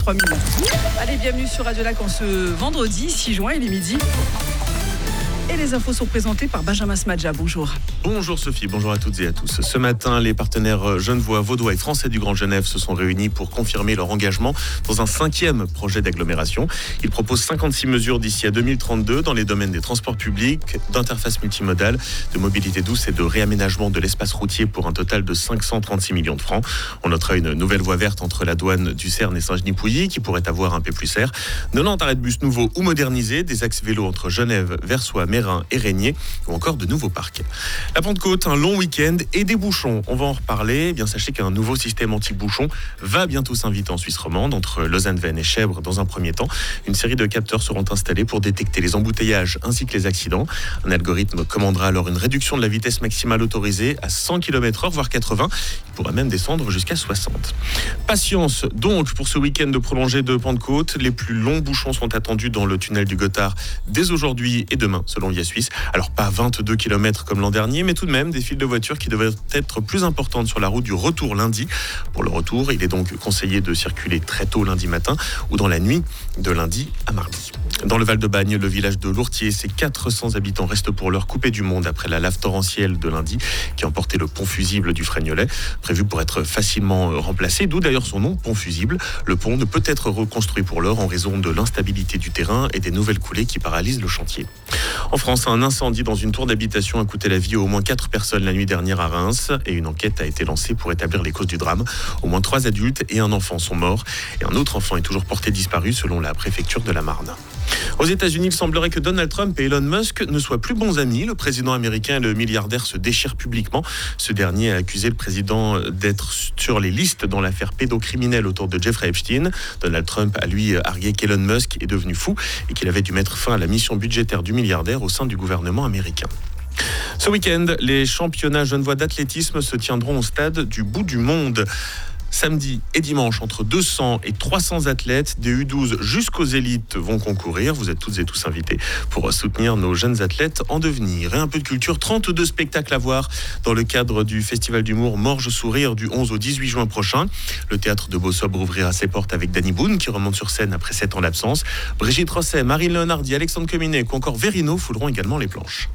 3 minutes. Allez, bienvenue sur Radio Lac en ce vendredi 6 juin, il est midi. Et les infos sont présentées par Benjamin Smadja. Bonjour. Bonjour Sophie, bonjour à toutes et à tous. Ce matin, les partenaires genevois, vaudois et français du Grand Genève se sont réunis pour confirmer leur engagement dans un 5e projet d'agglomération. Ils proposent 56 mesures d'ici à 2032 dans les domaines des transports publics, d'interface multimodale, de mobilité douce et de réaménagement de l'espace routier pour un total de 536 millions de francs. On notera une nouvelle voie verte entre la douane du Cerne et Saint-Genis-Pouilly qui pourrait avoir un P+R. 90 arrêts de bus nouveaux ou modernisés, des axes vélos entre Genève, Versoix, Mérin et Régnier ou encore de nouveaux parcs. La Pentecôte, un long week-end et des bouchons. On va en reparler. Eh bien, sachez qu'un nouveau système anti-bouchon va bientôt s'inviter en Suisse romande entre Lausanne-Veynes et Chèvres dans un premier temps. Une série de capteurs seront installés pour détecter les embouteillages ainsi que les accidents. Un algorithme commandera alors une réduction de la vitesse maximale autorisée à 100 km/h, voire 80. Il pourra même descendre jusqu'à 60. Patience donc pour ce week-end de prolongée de Pentecôte. Les plus longs bouchons sont attendus dans le tunnel du Gothard dès aujourd'hui et demain, selon Via Suisse. Alors pas 22 km comme l'an dernier, mais tout de même des files de voitures qui devraient être plus importantes sur la route du retour lundi. Pour le retour, il est donc conseillé de circuler très tôt lundi matin ou dans la nuit de lundi à mardi. Dans le Val-de-Bagne, le village de Lourtier, ses 400 habitants restent pour l'heure coupés du monde après la lave torrentielle de lundi qui a emporté le pont fusible du Frégnolet, prévu pour être facilement remplacé, d'où d'ailleurs son nom, pont fusible. Le pont ne peut être reconstruit pour l'heure en raison de l'instabilité du terrain et des nouvelles coulées qui paralysent le chantier. En France, un incendie dans une tour d'habitation a coûté la vie à au moins 4 personnes la nuit dernière à Reims et une enquête a été lancée pour établir les causes du drame. Au moins 3 adultes et un enfant sont morts et un autre enfant est toujours porté disparu selon la préfecture de la Marne. Aux États-Unis, il semblerait que Donald Trump et Elon Musk ne soient plus bons amis. Le président américain et le milliardaire se déchirent publiquement. Ce dernier a accusé le président d'être sur les listes dans l'affaire pédocriminelle autour de Jeffrey Epstein. Donald Trump a lui argué qu'Elon Musk est devenu fou et qu'il avait dû mettre fin à la mission budgétaire du milliardaire au sein du gouvernement américain. Ce week-end, les championnats genevois d'athlétisme se tiendront au stade du bout du monde. Samedi et dimanche, entre 200 et 300 athlètes des U12 jusqu'aux élites vont concourir. Vous êtes toutes et tous invités pour soutenir nos jeunes athlètes en devenir. Et un peu de culture, 32 spectacles à voir dans le cadre du festival d'humour Morge Sourire du 11 au 18 juin prochain. Le théâtre de Beau-Sobre ouvrira ses portes avec Danny Boone qui remonte sur scène après 7 ans d'absence. Brigitte Rosset, Marine Leonardi, Alexandre Cominet ou encore Verino fouleront également les planches.